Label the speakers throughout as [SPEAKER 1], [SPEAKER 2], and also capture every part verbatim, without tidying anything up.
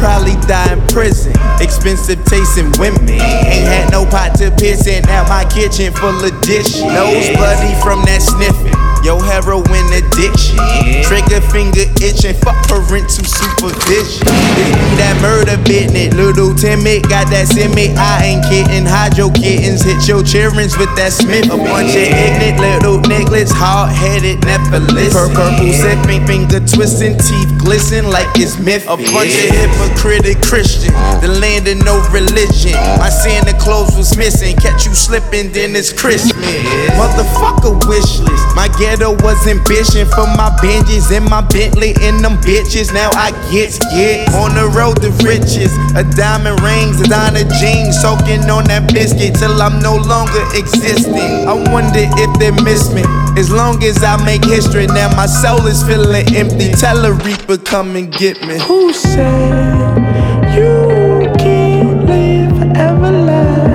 [SPEAKER 1] probably die in prison. Expensive tasting women. Ain't had no pot to piss in. Now my kitchen full of dishes. Nose bloody from that sniffing. Yo, heroin addiction. Trigger finger itching. Fuck parental supervision. This be that murder business. Little timid, got that simmy. I ain't kidding. Hide your kittens. Hit your childrens with that Smith. A bunch of ignorant little niggas. Hard headed, never listen. Pur purple sipping, finger twisting, teeth glisten like it's myth. A bunch of hypocritic Christians. The land of no religion. My Santa Claus was missing. Catch you slipping, then it's Christmas. Motherfucker wish list. My ghetto was ambition for my Benjis and my Bentley and them bitches. Now I get, get on the road to riches. A diamond rings, a designer jeans, soaking on that biscuit till I'm no longer existing. I wonder if they miss me. As long as I make history, now my soul is feeling empty. Tell a reaper, come and get me.
[SPEAKER 2] Who said you can't live forever life?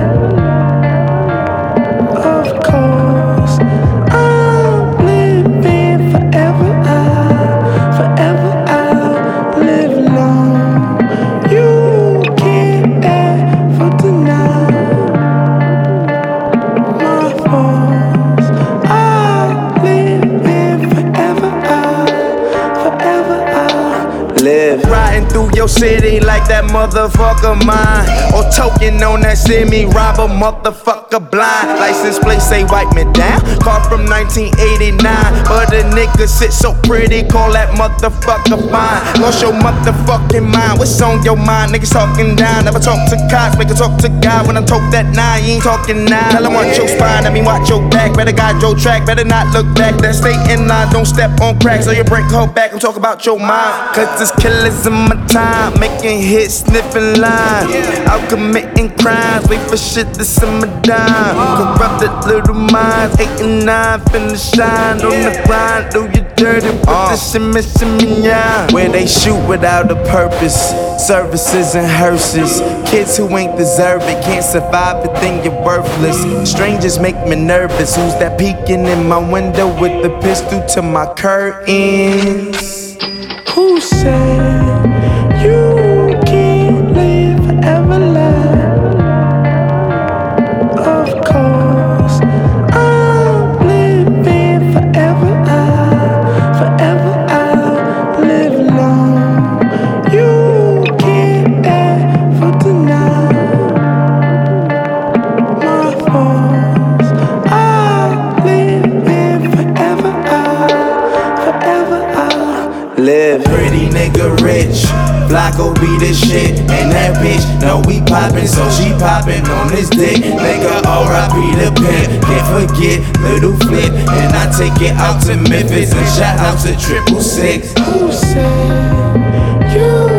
[SPEAKER 2] Of course, I'm living forever. I, forever I'll live long. You can't ever deny my faults. I live in forever. I, forever I'll
[SPEAKER 1] live. Riding through your city like that motherfucker mine. Or token on that semi, rob a motherfucker blind. License plate say wipe me down. Car from nineteen eighty-nine. But a nigga sit so pretty, call that motherfucker fine. Lost your motherfucking mind. What's on your mind? Niggas talking down. Never talk to cops, make a talk to God. When I talk that nine, you ain't talking nine. Tell him watch your spine, I mean watch your back. Better guide your track, better not look back. That stay in line, don't step on cracks. So you break her back and talk about your mind. Cause this killers in my time, making hits, sniffing lines. Out committing crimes, wait for shit to simmer down. Corrupted little minds, eight and nine, finna shine on the grind. Do you dirty with the shimmy, shimmy, yeah. Where they shoot without a purpose, services and hearses. Kids who ain't deserve it, can't survive it, then you're worthless. Strangers make me nervous, who's that peeking in my window with the pistol to my curtains?
[SPEAKER 2] Who said you can't live forever life? Of course, I'm living forever. I, forever I'll live long. You can't ever deny my faults. I live in forever. I, forever I'll
[SPEAKER 1] live. Pretty nigga rich, Flocko be the shit. And that bitch know we poppin', so she poppin' on this dick. Nigga R I P the pimp, can't forget Little Flip. And I take it out to Memphis and shout out to Triple Six.
[SPEAKER 2] Who said you